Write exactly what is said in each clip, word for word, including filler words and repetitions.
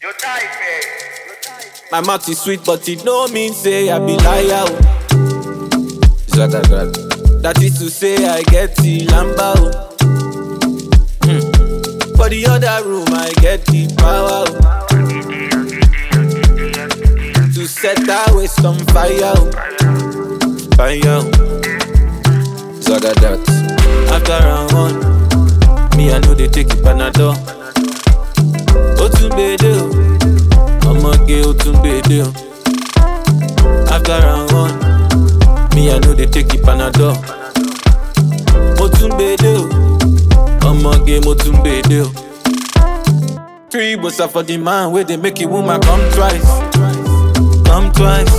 You type it. My mouth is sweet, but it no mean say I be liar. Zagadat. That is to say I get the lamba. Hmm. For the other room I get the power. To set that waste on fire. Fire. Zagadat. After round one, me I know they take it Panadol. Otunbede, Omoge Otunbede. After round one, me I know they take it Panadol. Otunbede, Omoge Otunbede. Three bossa for the man where they make a woman come twice, come twice.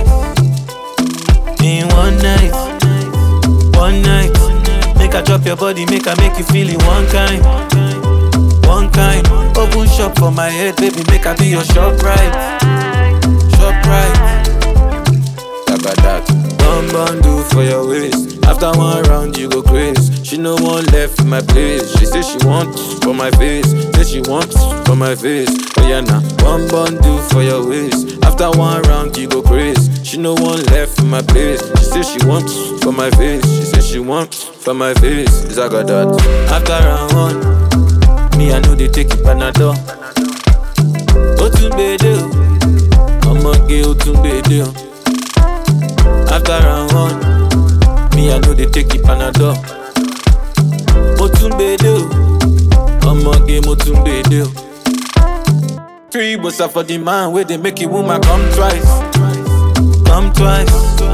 In one night, one night. Make her drop your body, make her make you feel it one kind, one kind. Open shop for my head, baby, make her be your shop right, shop right. Like that. One bundle for your waist. After one round, you go crazy. She no one left in my place. She say she wants for my face. Say she wants for my face. Oh yeah, nah. One bundle for your waist. After one round, you go crazy. She no one left in my place. She say she wants for my face. She say she wants for my face. Is I got that. After round one, me I know they take it Panadol. Otunbede, Omoge Otunbede. After round one, me I know they take it Panadol. Otunbede, Omoge Otunbede. Three bossa for the man where they make a woman come twice, come twice.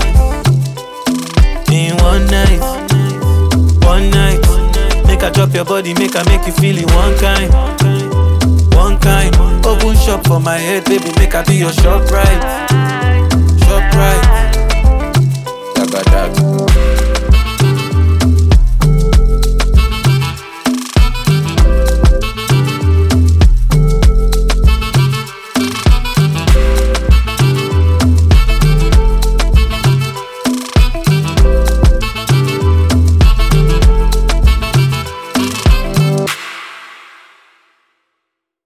In one night, one night. Make her drop your body, make her make you feel it one kind, one kind. Open shop for my head, baby, make her be your shop right, shop right.